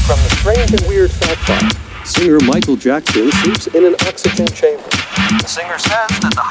From the strange and weird fact file, singer Michael Jackson sleeps in an oxygen chamber. The singer says that the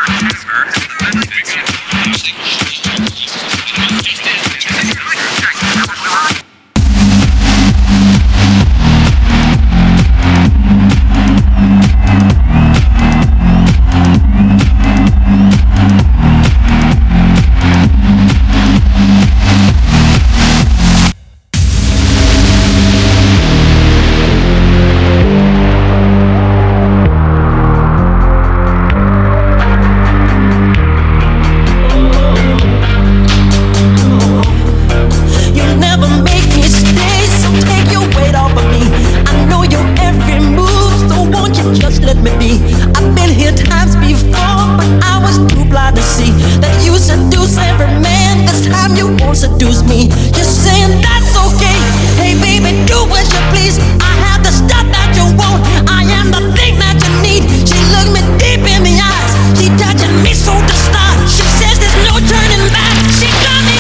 seduce me. You're saying that's okay. Hey baby, do as you please. I have the stuff that you want. I am the thing that you need. She looked me deep in the eyes. She touching me so to start. She says there's no turning back. She got me.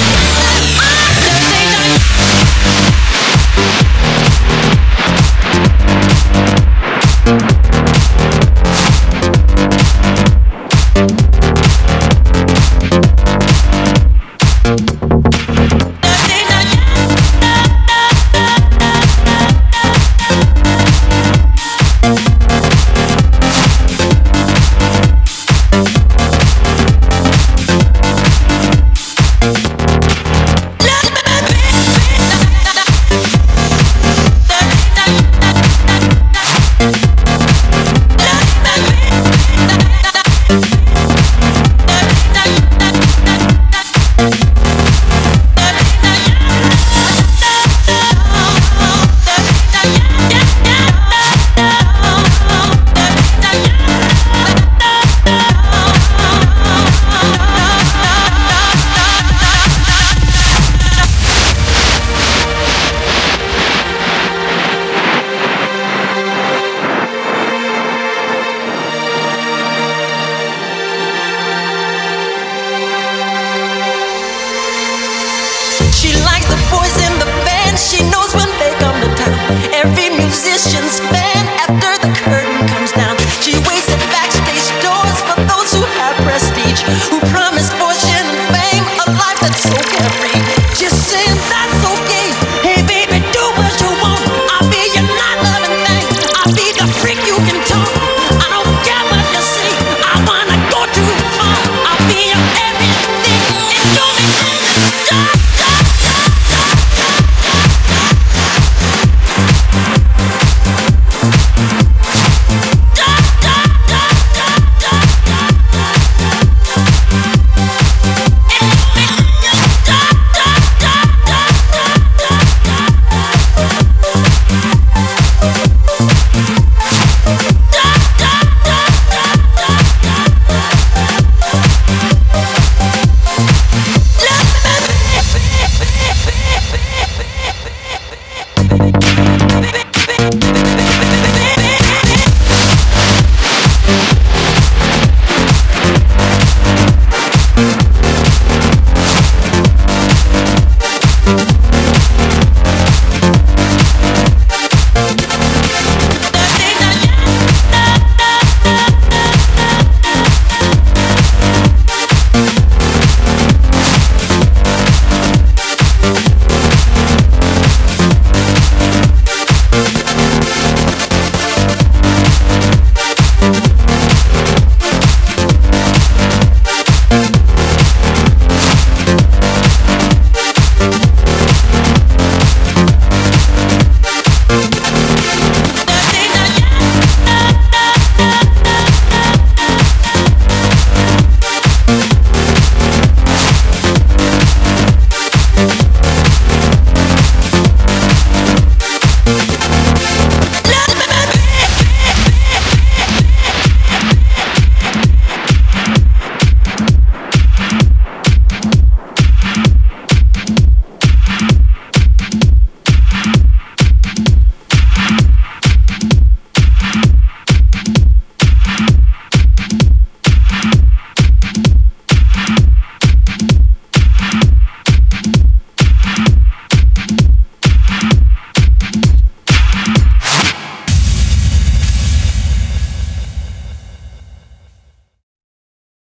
She likes the boys in the band. She knows when they come to town. Every musician's fan.